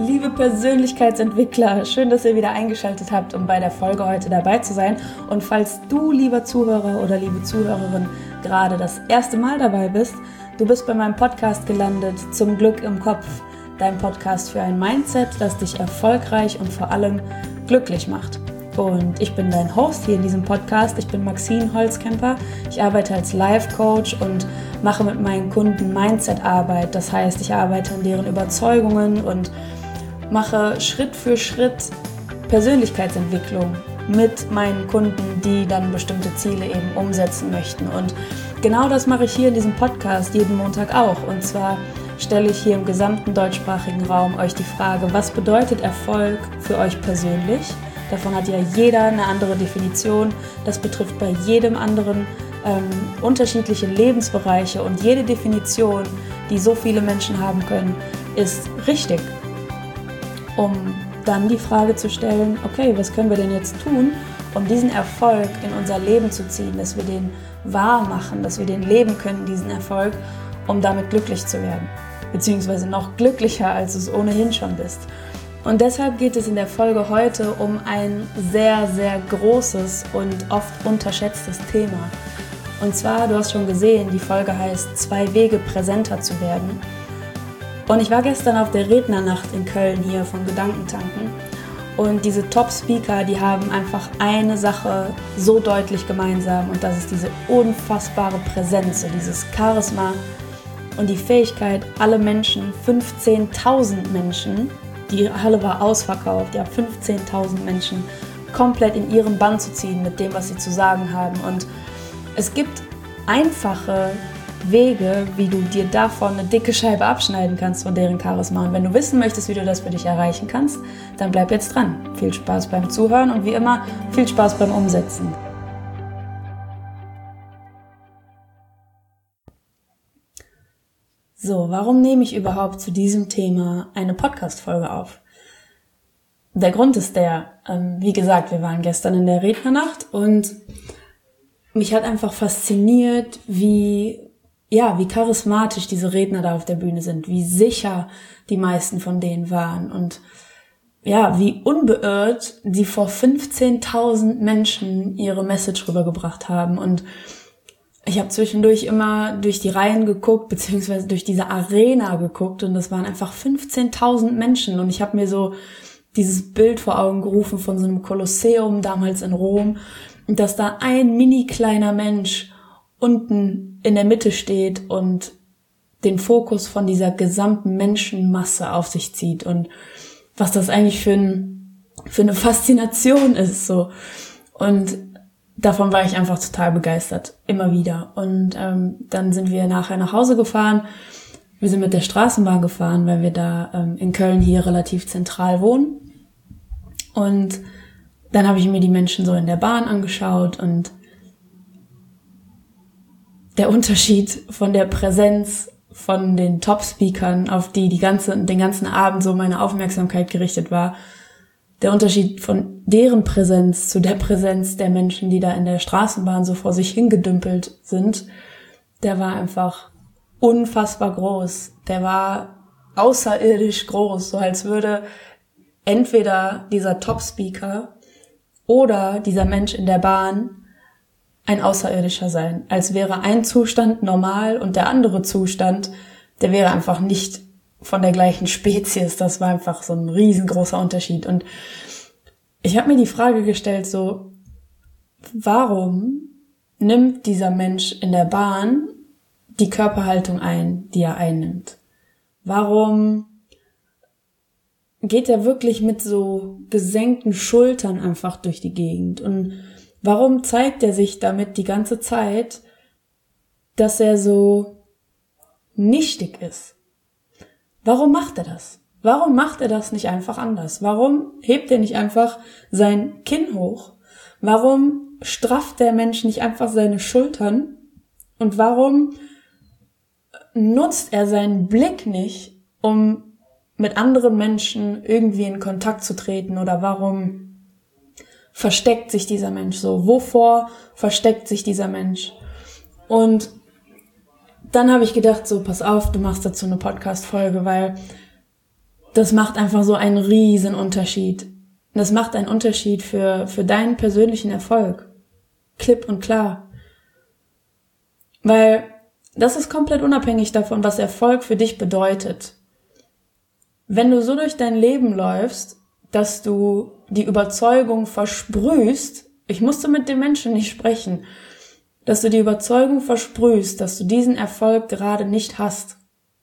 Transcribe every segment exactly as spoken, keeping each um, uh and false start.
liebe Persönlichkeitsentwickler, schön, dass ihr wieder eingeschaltet habt, um bei der Folge heute dabei zu sein. Und falls du, lieber Zuhörer oder liebe Zuhörerin, gerade das erste Mal dabei bist, du bist bei meinem Podcast gelandet, Zum Glück im Kopf, dein Podcast für ein Mindset, das dich erfolgreich und vor allem glücklich macht. Und ich bin dein Host hier in diesem Podcast. Ich bin Maxine Holzkemper. Ich arbeite als Life-Coach und mache mit meinen Kunden Mindset-Arbeit. Das heißt, ich arbeite an deren Überzeugungen und mache Schritt für Schritt Persönlichkeitsentwicklung mit meinen Kunden, die dann bestimmte Ziele eben umsetzen möchten. Und genau das mache ich hier in diesem Podcast jeden Montag auch. Und zwar stelle ich hier im gesamten deutschsprachigen Raum euch die Frage, was bedeutet Erfolg für euch persönlich? Davon hat ja jeder eine andere Definition. Das betrifft bei jedem anderen ähm, unterschiedliche Lebensbereiche. Und jede Definition, die so viele Menschen haben können, ist richtig. Um dann die Frage zu stellen, okay, was können wir denn jetzt tun, um diesen Erfolg in unser Leben zu ziehen, dass wir den wahr machen, dass wir den leben können, diesen Erfolg, um damit glücklich zu werden. Beziehungsweise noch glücklicher, als du es ohnehin schon bist. Und deshalb geht es in der Folge heute um ein sehr, sehr großes und oft unterschätztes Thema. Und zwar, du hast schon gesehen, die Folge heißt Zwei Wege, präsenter zu werden. Und ich war gestern auf der Rednernacht in Köln hier von Gedankentanken. Und diese Top-Speaker, die haben einfach eine Sache so deutlich gemeinsam. Und das ist diese unfassbare Präsenz und dieses Charisma und die Fähigkeit, alle Menschen, fünfzehntausend Menschen, die Halle war ausverkauft, ja, fünfzehntausend Menschen komplett in ihren Bann zu ziehen mit dem, was sie zu sagen haben. Und es gibt einfache Wege, wie du dir davon eine dicke Scheibe abschneiden kannst von deren Charisma. Und wenn du wissen möchtest, wie du das für dich erreichen kannst, dann bleib jetzt dran. Viel Spaß beim Zuhören und wie immer, viel Spaß beim Umsetzen. So, warum nehme ich überhaupt zu diesem Thema eine Podcast-Folge auf? Der Grund ist der, ähm, wie gesagt, wir waren gestern in der Rednernacht und mich hat einfach fasziniert, wie, ja, wie charismatisch diese Redner da auf der Bühne sind, wie sicher die meisten von denen waren und ja, wie unbeirrt die vor fünfzehntausend Menschen ihre Message rübergebracht haben. Und ich habe zwischendurch immer durch die Reihen geguckt, beziehungsweise durch diese Arena geguckt und das waren einfach fünfzehntausend Menschen und ich habe mir so dieses Bild vor Augen gerufen von so einem Kolosseum damals in Rom und dass da ein mini kleiner Mensch unten in der Mitte steht und den Fokus von dieser gesamten Menschenmasse auf sich zieht und was das eigentlich für, ein, für eine Faszination ist so. Und davon war ich einfach total begeistert, immer wieder. Und ähm, dann sind wir nachher nach Hause gefahren. Wir sind mit der Straßenbahn gefahren, weil wir da ähm, in Köln hier relativ zentral wohnen. Und dann habe ich mir die Menschen so in der Bahn angeschaut und der Unterschied von der Präsenz von den Top-Speakern, auf die die ganze, den ganzen Abend so meine Aufmerksamkeit gerichtet war, der Unterschied von deren Präsenz zu der Präsenz der Menschen, die da in der Straßenbahn so vor sich hingedümpelt sind, der war einfach unfassbar groß. Der war außerirdisch groß, so als würde entweder dieser Top-Speaker oder dieser Mensch in der Bahn ein Außerirdischer sein. Als wäre ein Zustand normal und der andere Zustand, der wäre einfach nicht von der gleichen Spezies. Das war einfach so ein riesengroßer Unterschied. Und ich habe mir die Frage gestellt, so, warum nimmt dieser Mensch in der Bahn die Körperhaltung ein, die er einnimmt? Warum geht er wirklich mit so gesenkten Schultern einfach durch die Gegend? Und warum zeigt er sich damit die ganze Zeit, dass er so nichtig ist? Warum macht er das? Warum macht er das nicht einfach anders? Warum hebt er nicht einfach sein Kinn hoch? Warum strafft der Mensch nicht einfach seine Schultern? Und warum nutzt er seinen Blick nicht, um mit anderen Menschen irgendwie in Kontakt zu treten? Oder warum versteckt sich dieser Mensch so? Wovor versteckt sich dieser Mensch? Und dann habe ich gedacht, so, pass auf, du machst dazu eine Podcast-Folge, weil das macht einfach so einen riesen Unterschied. Das macht einen Unterschied für, für deinen persönlichen Erfolg. Klipp und klar. Weil das ist komplett unabhängig davon, was Erfolg für dich bedeutet. Wenn du so durch dein Leben läufst, dass du die Überzeugung versprühst, ich musste mit den Menschen nicht sprechen, dass du die Überzeugung versprühst, dass du diesen Erfolg gerade nicht hast.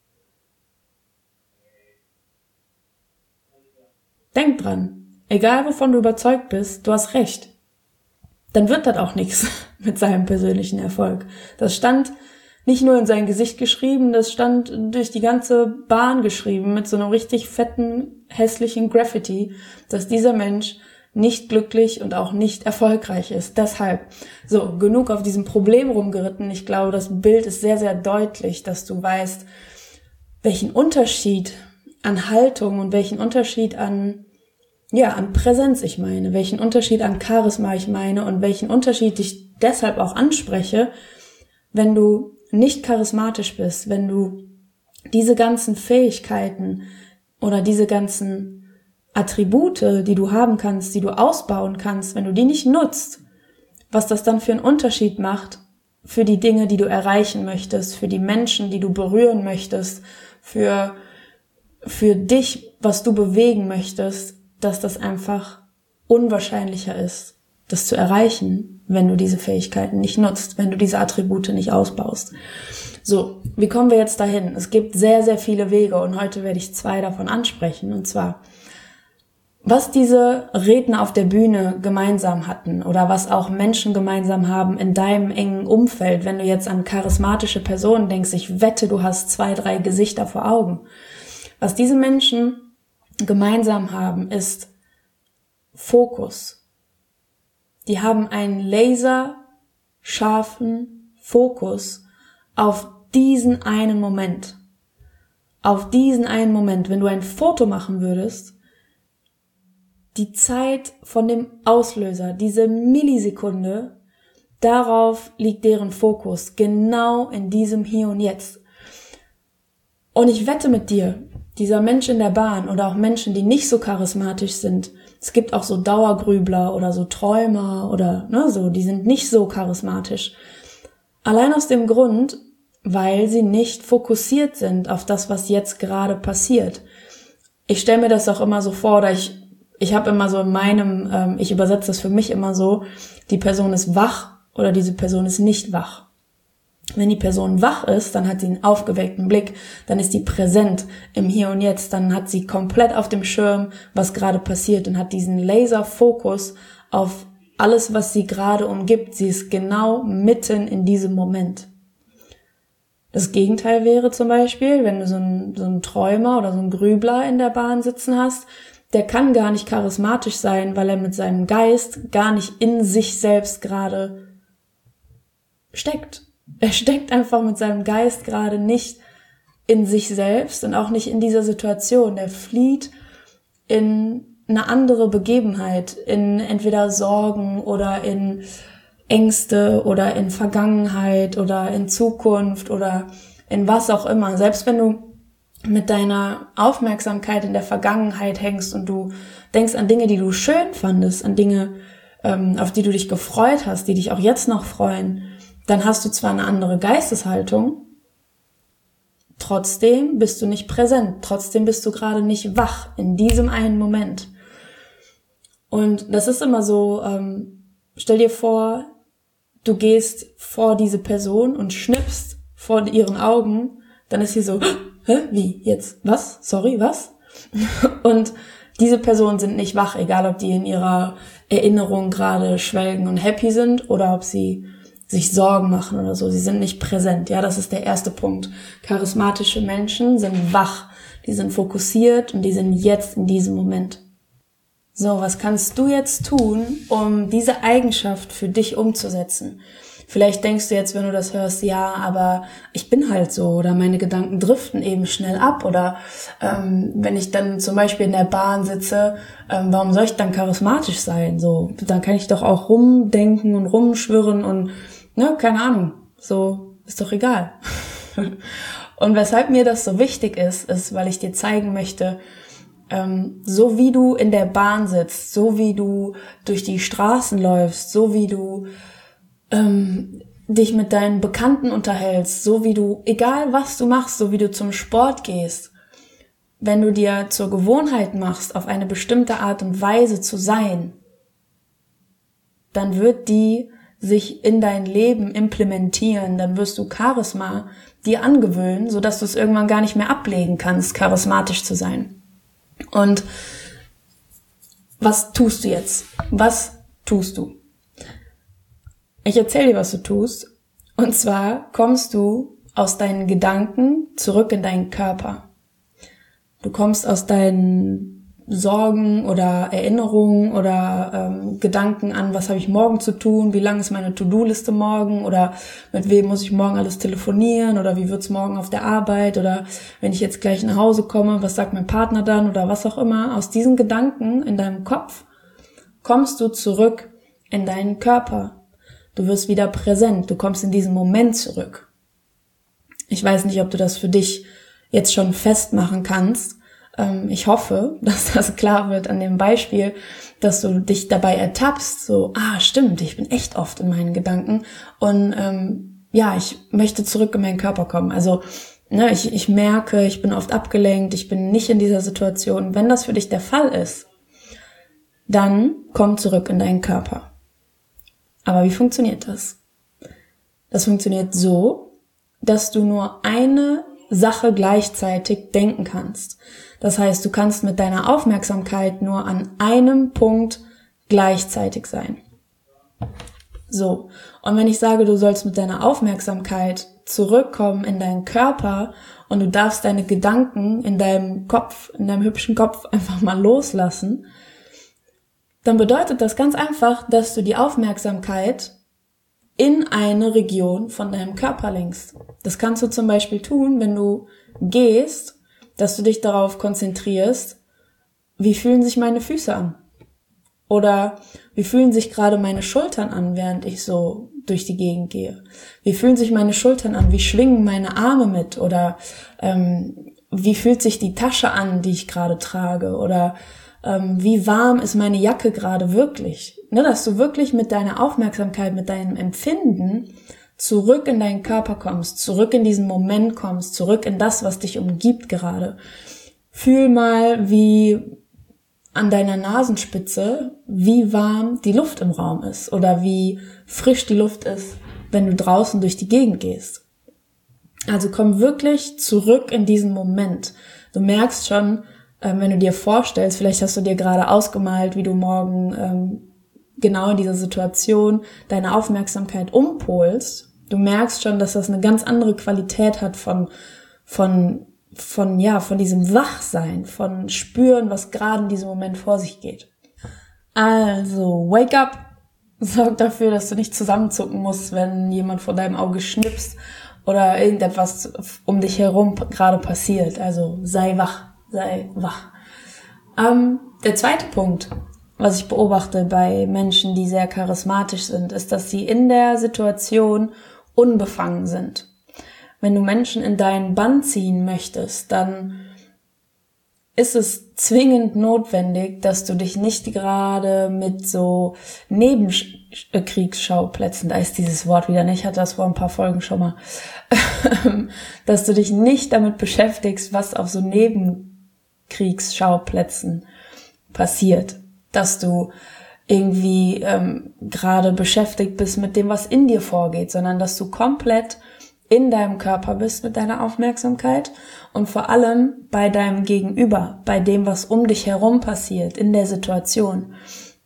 Denk dran, egal wovon du überzeugt bist, du hast recht. Dann wird das auch nichts mit seinem persönlichen Erfolg. Das stand nicht nur in sein Gesicht geschrieben, das stand durch die ganze Bahn geschrieben mit so einem richtig fetten, hässlichen Graffiti, dass dieser Mensch nicht glücklich und auch nicht erfolgreich ist. Deshalb, so, genug auf diesem Problem rumgeritten. Ich glaube, das Bild ist sehr, sehr deutlich, dass du weißt, welchen Unterschied an Haltung und welchen Unterschied an, ja, an Präsenz ich meine, welchen Unterschied an Charisma ich meine und welchen Unterschied ich deshalb auch anspreche, wenn du nicht charismatisch bist, wenn du diese ganzen Fähigkeiten oder diese ganzen Attribute, die du haben kannst, die du ausbauen kannst, wenn du die nicht nutzt, was das dann für einen Unterschied macht für die Dinge, die du erreichen möchtest, für die Menschen, die du berühren möchtest, für, für dich, was du bewegen möchtest, dass das einfach unwahrscheinlicher ist, das zu erreichen, wenn du diese Fähigkeiten nicht nutzt, wenn du diese Attribute nicht ausbaust. So, wie kommen wir jetzt dahin? Es gibt sehr, sehr viele Wege und heute werde ich zwei davon ansprechen, und zwar, was diese Redner auf der Bühne gemeinsam hatten oder was auch Menschen gemeinsam haben in deinem engen Umfeld, wenn du jetzt an charismatische Personen denkst, ich wette, du hast zwei, drei Gesichter vor Augen. Was diese Menschen gemeinsam haben, ist Fokus. Die haben einen laserscharfen Fokus auf diesen einen Moment. Auf diesen einen Moment. Wenn du ein Foto machen würdest, die Zeit von dem Auslöser, diese Millisekunde, darauf liegt deren Fokus, genau in diesem Hier und Jetzt. Und ich wette mit dir, dieser Mensch in der Bahn oder auch Menschen, die nicht so charismatisch sind, es gibt auch so Dauergrübler oder so Träumer oder ne, so, die sind nicht so charismatisch. Allein aus dem Grund, weil sie nicht fokussiert sind auf das, was jetzt gerade passiert. Ich stelle mir das auch immer so vor, oder ich Ich habe immer so in meinem, ähm, ich übersetze das für mich immer so, die Person ist wach oder diese Person ist nicht wach. Wenn die Person wach ist, dann hat sie einen aufgeweckten Blick, dann ist die präsent im Hier und Jetzt, dann hat sie komplett auf dem Schirm, was gerade passiert und hat diesen Laserfokus auf alles, was sie gerade umgibt. Sie ist genau mitten in diesem Moment. Das Gegenteil wäre zum Beispiel, wenn du so einen, so einen Träumer oder so einen Grübler in der Bahn sitzen hast, der kann gar nicht charismatisch sein, weil er mit seinem Geist gar nicht in sich selbst gerade steckt. Er steckt einfach mit seinem Geist gerade nicht in sich selbst und auch nicht in dieser Situation. Er flieht in eine andere Begebenheit, in entweder Sorgen oder in Ängste oder in Vergangenheit oder in Zukunft oder in was auch immer. Selbst wenn du mit deiner Aufmerksamkeit in der Vergangenheit hängst und du denkst an Dinge, die du schön fandest, an Dinge, ähm, auf die du dich gefreut hast, die dich auch jetzt noch freuen, dann hast du zwar eine andere Geisteshaltung, trotzdem bist du nicht präsent, trotzdem bist du gerade nicht wach in diesem einen Moment. Und das ist immer so, ähm, stell dir vor, du gehst vor diese Person und schnippst vor ihren Augen, dann ist sie so, hä, wie, jetzt, was, sorry, was? Und diese Personen sind nicht wach, egal ob die in ihrer Erinnerung gerade schwelgen und happy sind oder ob sie sich Sorgen machen oder so, sie sind nicht präsent. Ja, das ist der erste Punkt. Charismatische Menschen sind wach, die sind fokussiert und die sind jetzt in diesem Moment. So, was kannst du jetzt tun, um diese Eigenschaft für dich umzusetzen? Vielleicht denkst du jetzt, wenn du das hörst, ja, aber ich bin halt so oder meine Gedanken driften eben schnell ab oder ähm, wenn ich dann zum Beispiel in der Bahn sitze, ähm, warum soll ich dann charismatisch sein? So, dann kann ich doch auch rumdenken und rumschwirren und ne, keine Ahnung, so ist doch egal. Und weshalb mir das so wichtig ist, ist, weil ich dir zeigen möchte, Ähm, so wie du in der Bahn sitzt, so wie du durch die Straßen läufst, so wie du ähm, dich mit deinen Bekannten unterhältst, so wie du, egal was du machst, so wie du zum Sport gehst, wenn du dir zur Gewohnheit machst, auf eine bestimmte Art und Weise zu sein, dann wird die sich in dein Leben implementieren, dann wirst du Charisma dir angewöhnen, sodass du es irgendwann gar nicht mehr ablegen kannst, charismatisch zu sein. Und was tust du jetzt? Was tust du? Ich erzähle dir, was du tust. Und zwar kommst du aus deinen Gedanken zurück in deinen Körper. Du kommst aus deinen Sorgen oder Erinnerungen oder ähm, Gedanken an, was habe ich morgen zu tun, wie lang ist meine To-Do-Liste morgen oder mit wem muss ich morgen alles telefonieren oder wie wird's morgen auf der Arbeit oder wenn ich jetzt gleich nach Hause komme, was sagt mein Partner dann oder was auch immer. Aus diesen Gedanken in deinem Kopf kommst du zurück in deinen Körper. Du wirst wieder präsent, du kommst in diesen Moment zurück. Ich weiß nicht, ob du das für dich jetzt schon festmachen kannst. Ich hoffe, dass das klar wird an dem Beispiel, dass du dich dabei ertappst, so, ah, stimmt, ich bin echt oft in meinen Gedanken und ähm, ja, ich möchte zurück in meinen Körper kommen. Also ne, ich, ich merke, ich bin oft abgelenkt, ich bin nicht in dieser Situation. Wenn das für dich der Fall ist, dann komm zurück in deinen Körper. Aber wie funktioniert das? Das funktioniert so, dass du nur eine Sache gleichzeitig denken kannst. Das heißt, du kannst mit deiner Aufmerksamkeit nur an einem Punkt gleichzeitig sein. So, und wenn ich sage, du sollst mit deiner Aufmerksamkeit zurückkommen in deinen Körper und du darfst deine Gedanken in deinem Kopf, in deinem hübschen Kopf einfach mal loslassen, dann bedeutet das ganz einfach, dass du die Aufmerksamkeit in eine Region von deinem Körper lenkst. Das kannst du zum Beispiel tun, wenn du gehst, dass du dich darauf konzentrierst, wie fühlen sich meine Füße an? Oder wie fühlen sich gerade meine Schultern an, während ich so durch die Gegend gehe? Wie fühlen sich meine Schultern an? Wie schwingen meine Arme mit? Oder ähm, wie fühlt sich die Tasche an, die ich gerade trage? Oder ähm, wie warm ist meine Jacke gerade wirklich? Ne, dass du wirklich mit deiner Aufmerksamkeit, mit deinem Empfinden zurück in deinen Körper kommst, zurück in diesen Moment kommst, zurück in das, was dich umgibt gerade. Fühl mal, wie an deiner Nasenspitze, wie warm die Luft im Raum ist oder wie frisch die Luft ist, wenn du draußen durch die Gegend gehst. Also komm wirklich zurück in diesen Moment. Du merkst schon, ähm, wenn du dir vorstellst, vielleicht hast du dir gerade ausgemalt, wie du morgen ähm, genau in dieser Situation deine Aufmerksamkeit umpolst. Du merkst schon, dass das eine ganz andere Qualität hat von von von ja von diesem Wachsein, von spüren, was gerade in diesem Moment vor sich geht. Also wake up, sorg dafür, dass du nicht zusammenzucken musst, wenn jemand vor deinem Auge schnipst oder irgendetwas um dich herum gerade passiert. Also sei wach, sei wach. Ähm, der zweite Punkt, was ich beobachte bei Menschen, die sehr charismatisch sind, ist, dass sie in der Situation unbefangen sind. Wenn du Menschen in deinen Bann ziehen möchtest, dann ist es zwingend notwendig, dass du dich nicht gerade mit so Nebenkriegsschauplätzen, da ist dieses Wort wieder nicht, ich hatte das vor ein paar Folgen schon mal, dass du dich nicht damit beschäftigst, was auf so Nebenkriegsschauplätzen passiert. Dass du irgendwie ähm, gerade beschäftigt bist mit dem, was in dir vorgeht, sondern dass du komplett in deinem Körper bist mit deiner Aufmerksamkeit und vor allem bei deinem Gegenüber, bei dem, was um dich herum passiert, in der Situation.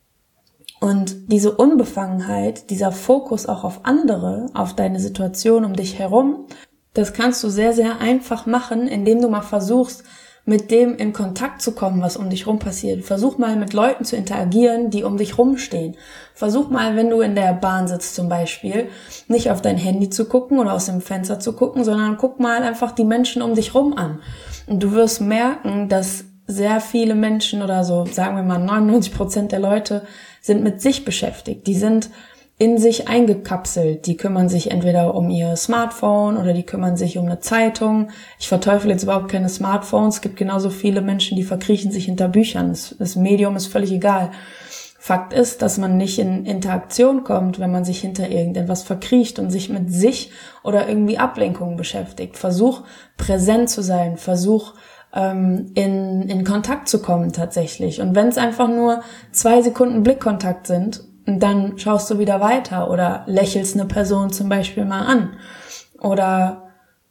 Und diese Unbefangenheit, dieser Fokus auch auf andere, auf deine Situation um dich herum, das kannst du sehr, sehr einfach machen, indem du mal versuchst, mit dem in Kontakt zu kommen, was um dich rum passiert. Versuch mal mit Leuten zu interagieren, die um dich rumstehen. Versuch mal, wenn du in der Bahn sitzt zum Beispiel, nicht auf dein Handy zu gucken oder aus dem Fenster zu gucken, sondern guck mal einfach die Menschen um dich rum an. Und du wirst merken, dass sehr viele Menschen oder so, sagen wir mal neunundneunzig Prozent der Leute sind mit sich beschäftigt. Die sind in sich eingekapselt. Die kümmern sich entweder um ihr Smartphone oder die kümmern sich um eine Zeitung. Ich verteufel jetzt überhaupt keine Smartphones. Es gibt genauso viele Menschen, die verkriechen sich hinter Büchern. Das, das Medium ist völlig egal. Fakt ist, dass man nicht in Interaktion kommt, wenn man sich hinter irgendetwas verkriecht und sich mit sich oder irgendwie Ablenkungen beschäftigt. Versuch, präsent zu sein. Versuch, ähm, in, in Kontakt zu kommen tatsächlich. Und wenn es einfach nur zwei Sekunden Blickkontakt sind, und dann schaust du wieder weiter oder lächelst eine Person zum Beispiel mal an. Oder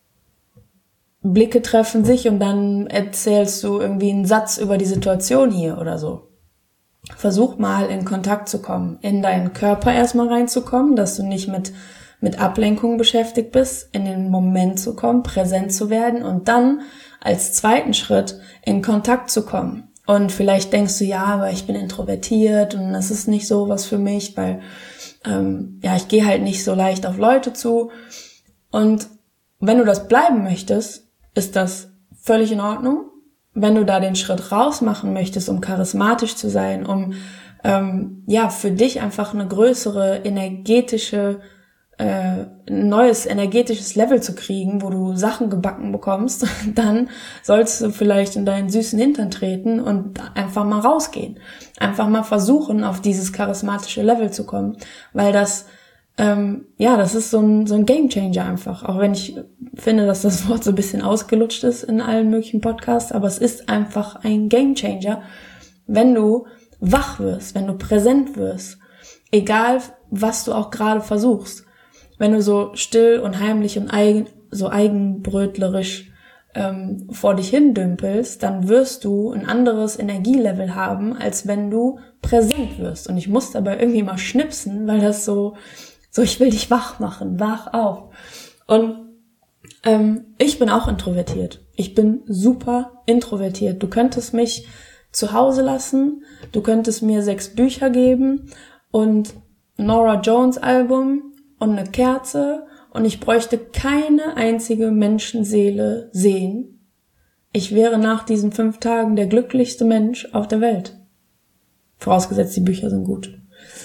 Blicke treffen sich und dann erzählst du irgendwie einen Satz über die Situation hier oder so. Versuch mal in Kontakt zu kommen, in deinen Körper erstmal reinzukommen, dass du nicht mit, mit Ablenkung beschäftigt bist, in den Moment zu kommen, präsent zu werden und dann als zweiten Schritt in Kontakt zu kommen. Und vielleicht denkst du, ja, aber ich bin introvertiert und das ist nicht so was für mich, weil ähm, ja, ich gehe halt nicht so leicht auf Leute zu. Und wenn du das bleiben möchtest, ist das völlig in Ordnung. Wenn du da den Schritt raus machen möchtest, um charismatisch zu sein, um ähm, ja für dich einfach eine größere energetische äh, ein neues energetisches Level zu kriegen, wo du Sachen gebacken bekommst, dann sollst du vielleicht in deinen süßen Hintern treten und einfach mal rausgehen. Einfach mal versuchen, auf dieses charismatische Level zu kommen, weil das, ähm, ja, das ist so ein, so ein Gamechanger einfach. Auch wenn ich finde, dass das Wort so ein bisschen ausgelutscht ist in allen möglichen Podcasts, aber es ist einfach ein Gamechanger, wenn du wach wirst, wenn du präsent wirst, egal was du auch gerade versuchst. Wenn du so still und heimlich und eigen, so eigenbrötlerisch ähm, vor dich hin dümpelst, dann wirst du ein anderes Energielevel haben, als wenn du präsent wirst. Und ich muss dabei irgendwie mal schnipsen, weil das so, so ich will dich wach machen, wach auf. Und ähm, ich bin auch introvertiert. Ich bin super introvertiert. Du könntest mich zu Hause lassen, du könntest mir sechs Bücher geben und Norah Jones Album und eine Kerze und ich bräuchte keine einzige Menschenseele sehen. Ich wäre nach diesen fünf Tagen der glücklichste Mensch auf der Welt. Vorausgesetzt, die Bücher sind gut.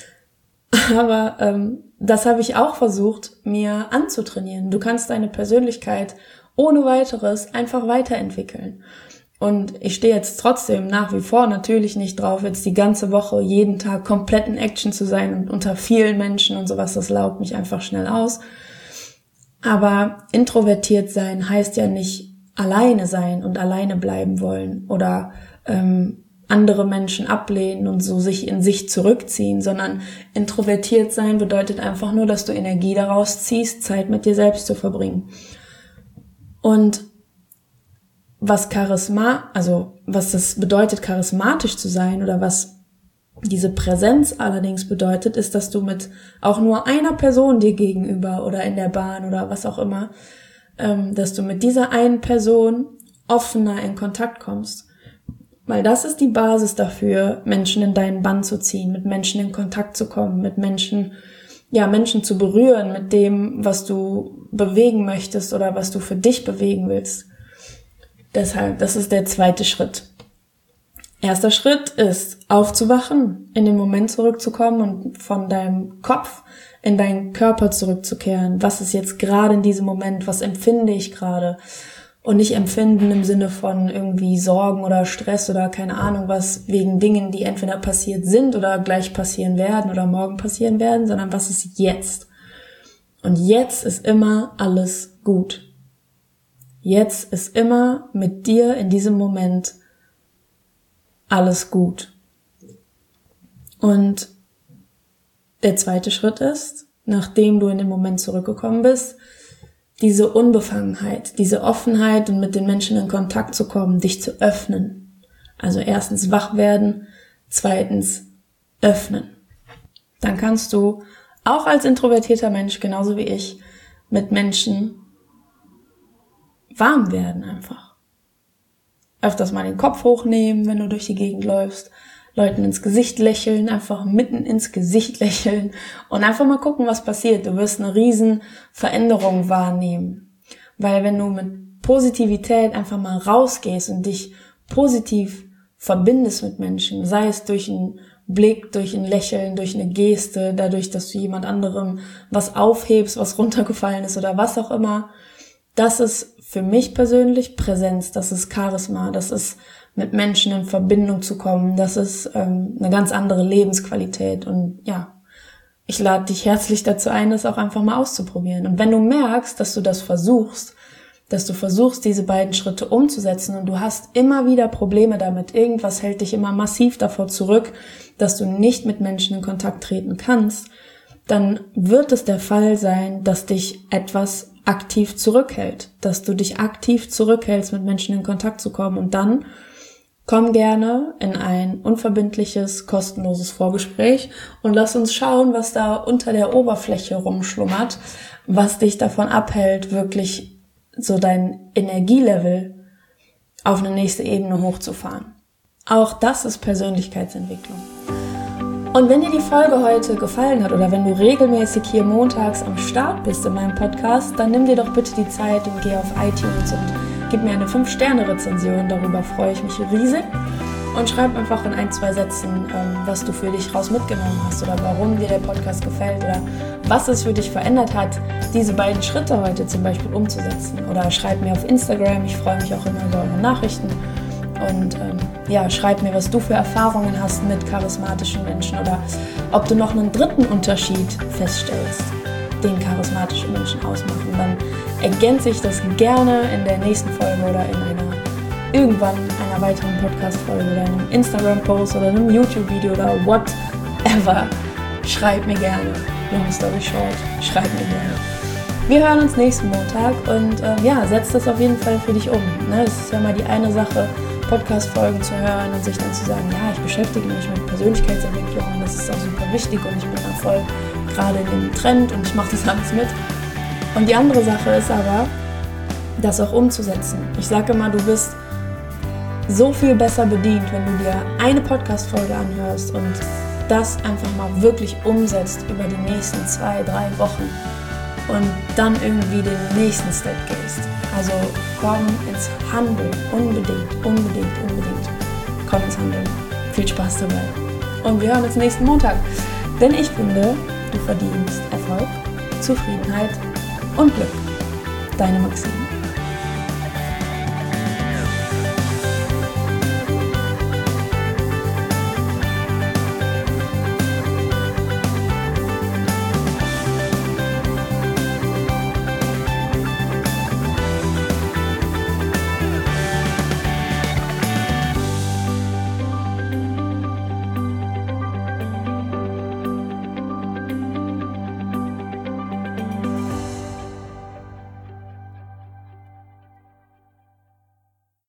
Aber ähm, das habe ich auch versucht, mir anzutrainieren. Du kannst deine Persönlichkeit ohne weiteres einfach weiterentwickeln. Und ich stehe jetzt trotzdem nach wie vor natürlich nicht drauf, jetzt die ganze Woche, jeden Tag komplett in Action zu sein und unter vielen Menschen und sowas, das laugt mich einfach schnell aus. Aber introvertiert sein heißt ja nicht alleine sein und alleine bleiben wollen oder ähm, andere Menschen ablehnen und so sich in sich zurückziehen, sondern introvertiert sein bedeutet einfach nur, dass du Energie daraus ziehst, Zeit mit dir selbst zu verbringen. Und was Charisma, also was das bedeutet, charismatisch zu sein oder was diese Präsenz allerdings bedeutet, ist, dass du mit auch nur einer Person dir gegenüber oder in der Bahn oder was auch immer, ähm, dass du mit dieser einen Person offener in Kontakt kommst. Weil das ist die Basis dafür, Menschen in deinen Bann zu ziehen, mit Menschen in Kontakt zu kommen, mit Menschen, ja, Menschen zu berühren, mit dem, was du bewegen möchtest oder was du für dich bewegen willst. Deshalb, das ist der zweite Schritt. Erster Schritt ist, aufzuwachen, in den Moment zurückzukommen und von deinem Kopf in deinen Körper zurückzukehren. Was ist jetzt gerade in diesem Moment? Was empfinde ich gerade? Und nicht empfinden im Sinne von irgendwie Sorgen oder Stress oder keine Ahnung was wegen Dingen, die entweder passiert sind oder gleich passieren werden oder morgen passieren werden, sondern was ist jetzt? Und jetzt ist immer alles gut. Jetzt ist immer mit dir in diesem Moment alles gut. Und der zweite Schritt ist, nachdem du in den Moment zurückgekommen bist, diese Unbefangenheit, diese Offenheit und mit den Menschen in Kontakt zu kommen, dich zu öffnen. Also erstens wach werden, zweitens öffnen. Dann kannst du auch als introvertierter Mensch, genauso wie ich, mit Menschen warm werden einfach. Öfters mal den Kopf hochnehmen, wenn du durch die Gegend läufst, Leuten ins Gesicht lächeln, einfach mitten ins Gesicht lächeln und einfach mal gucken, was passiert. Du wirst eine riesen Veränderung wahrnehmen. Weil wenn du mit Positivität einfach mal rausgehst und dich positiv verbindest mit Menschen, sei es durch ein Blick, durch ein Lächeln, durch eine Geste, dadurch, dass du jemand anderem was aufhebst, was runtergefallen ist oder was auch immer. Das ist für mich persönlich Präsenz, das ist Charisma, das ist mit Menschen in Verbindung zu kommen, das ist ähm, eine ganz andere Lebensqualität. Und ja, ich lade dich herzlich dazu ein, das auch einfach mal auszuprobieren. Und wenn du merkst, dass du das versuchst, dass du versuchst, diese beiden Schritte umzusetzen und du hast immer wieder Probleme damit, irgendwas hält dich immer massiv davor zurück, dass du nicht mit Menschen in Kontakt treten kannst, dann wird es der Fall sein, dass dich etwas aktiv zurückhält, dass du dich aktiv zurückhältst, mit Menschen in Kontakt zu kommen. Und dann komm gerne in ein unverbindliches, kostenloses Vorgespräch und lass uns schauen, was da unter der Oberfläche rumschlummert, was dich davon abhält, wirklich so dein Energielevel auf eine nächste Ebene hochzufahren. Auch das ist Persönlichkeitsentwicklung. Und wenn dir die Folge heute gefallen hat oder wenn du regelmäßig hier montags am Start bist in meinem Podcast, dann nimm dir doch bitte die Zeit und geh auf iTunes und gib mir eine fünf Sterne Rezension. Darüber freue ich mich riesig. Und schreib einfach in ein, zwei Sätzen, was du für dich raus mitgenommen hast oder warum dir der Podcast gefällt oder was es für dich verändert hat, diese beiden Schritte heute zum Beispiel umzusetzen. Oder schreib mir auf Instagram, ich freue mich auch immer über eure Nachrichten. Und ähm, ja, schreib mir, was du für Erfahrungen hast mit charismatischen Menschen oder ob du noch einen dritten Unterschied feststellst, den charismatische Menschen ausmachen. Dann ergänze ich das gerne in der nächsten Folge oder in einer irgendwann einer weiteren Podcast-Folge oder einem Instagram-Post oder einem YouTube-Video oder whatever. Schreib mir gerne. Long story short, schreib mir gerne. Wir hören uns nächsten Montag und äh, ja, setz das auf jeden Fall für dich um. Ne? Es ist ja mal die eine Sache, Podcast-Folgen zu hören und sich dann zu sagen, ja, ich beschäftige mich mit Persönlichkeitsentwicklung und das ist auch super wichtig und ich bin da voll gerade in dem Trend und ich mache das alles mit. Und die andere Sache ist aber, das auch umzusetzen. Ich sage immer, du bist so viel besser bedient, wenn du dir eine Podcast-Folge anhörst und das einfach mal wirklich umsetzt über die nächsten zwei, drei Wochen und dann irgendwie den nächsten Step gehst. Also komm ins Handeln, unbedingt, unbedingt, unbedingt. Komm ins Handeln. Viel Spaß dabei. Und wir hören uns nächsten Montag. Denn ich finde, du verdienst Erfolg, Zufriedenheit und Glück. Deine Maxine.